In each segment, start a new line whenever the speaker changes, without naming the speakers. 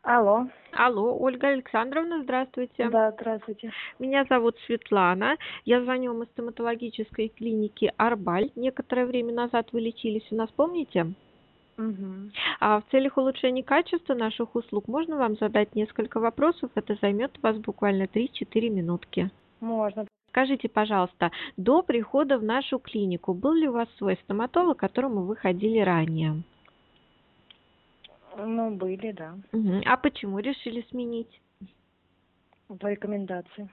Алло,
Алло, Ольга Александровна, здравствуйте.
да, здравствуйте.
Меня зовут Светлана. Я звоню вам из стоматологической клиники Арбаль. Некоторое время назад вы лечились у нас, помните?
Мгм.
А в целях улучшения качества наших услуг можно вам задать несколько вопросов. Это займет у вас буквально 3-4 минутки.
Можно.
Скажите, пожалуйста, до прихода в нашу клинику был ли у вас свой стоматолог, к которому вы ходили ранее?
Ну, были, да,
А почему решили сменить?
по рекомендации.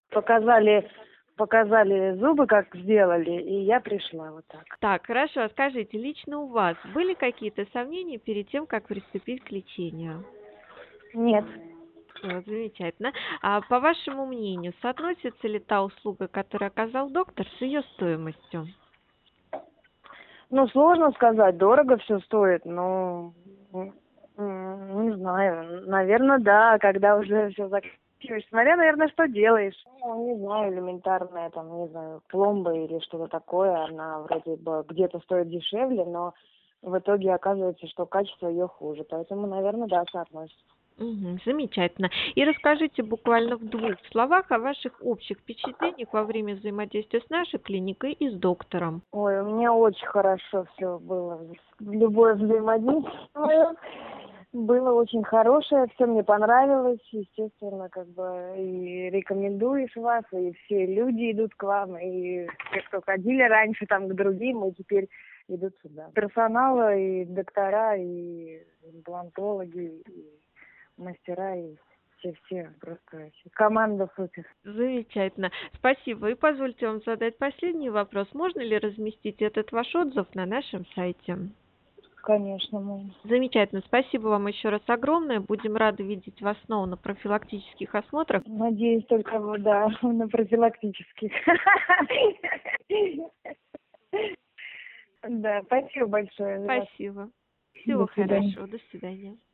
Показали зубы, как сделали, и я пришла вот так.
Так, хорошо. Скажите, лично у вас были какие-то сомнения перед тем, как приступить к лечению?
Нет,
Всё, замечательно. А по вашему мнению, соотносится ли та услуга, которую оказал доктор, с ее стоимостью?
ну, сложно сказать, дорого все стоит, но не знаю, наверное, да, когда уже все заканчиваешь, смотря, наверное, что делаешь. Ну, не знаю, элементарная, там, не знаю, пломба или что-то такое, она вроде бы где-то стоит дешевле, но в итоге оказывается, что качество ее хуже, поэтому, наверное, да, соотносится.
Замечательно. И расскажите буквально в двух словах о ваших общих впечатлениях во время взаимодействия с нашей клиникой и с доктором.
Ой, у меня очень хорошо все было. Любое взаимодействие было очень хорошее, все мне понравилось, естественно, как бы и рекомендуешь вас, и все люди идут к вам, и те, кто ходили раньше там к другим, и теперь идут сюда. Персонала, и доктора, и имплантологи, и мастера, и все просто вообще. Команда супер.
Замечательно. Спасибо. И позвольте вам задать последний вопрос. Можно ли разместить этот ваш отзыв на нашем сайте?
Конечно, мы.
Замечательно. Спасибо вам еще раз огромное. Будем рады видеть вас снова на профилактических осмотрах.
Надеюсь, только вот, да, на профилактических. Да, спасибо большое за вас.
Спасибо.
До
Всего
свидания.
хорошего. До свидания.